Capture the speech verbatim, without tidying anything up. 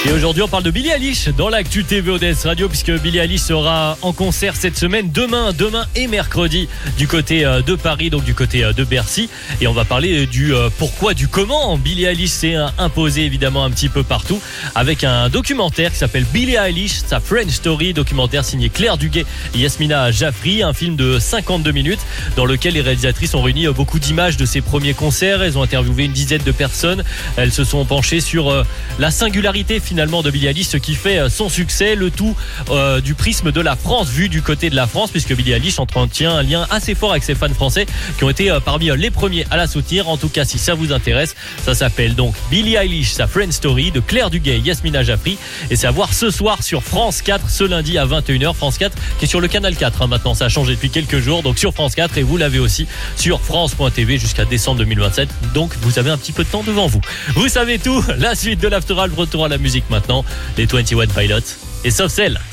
Et aujourd'hui, on parle de Billie Eilish dans l'actu T V O D S Radio, puisque Billie Eilish sera en concert cette semaine, demain, demain et mercredi, du côté de Paris, donc du côté de Bercy. Et on va parler du pourquoi, du comment Billie Eilish s'est imposée évidemment un petit peu partout, avec un documentaire qui s'appelle Billie Eilish, sa French Story, documentaire signé Claire Duguay et Yasmina Jaffri, un film de cinquante-deux minutes dans lequel les réalisatrices ont réuni beaucoup d'images de ses premiers concerts. Elles ont interviewé une dizaine de personnes. Elles se sont penchées sur la singularité finalement de Billie Eilish, ce qui fait son succès, le tout euh, du prisme de la France, vu du côté de la France, puisque Billie Eilish entretient un lien assez fort avec ses fans français qui ont été euh, parmi les premiers à la soutenir. En tout cas, si ça vous intéresse, ça s'appelle donc Billie Eilish, sa Friend Story, de Claire Duguay, Yasmina Jaffri, et c'est à voir ce soir sur France quatre, ce lundi à vingt et une heures. France quatre qui est sur le canal quatre hein, maintenant, ça a changé depuis quelques jours, donc sur France quatre, et vous l'avez aussi sur France point T V jusqu'à décembre deux mille vingt-sept, donc vous avez un petit peu de temps devant vous. Vous savez tout, la suite de l'After Hour, retour à la musique maintenant, les vingt et un Pilots et Soft Cell.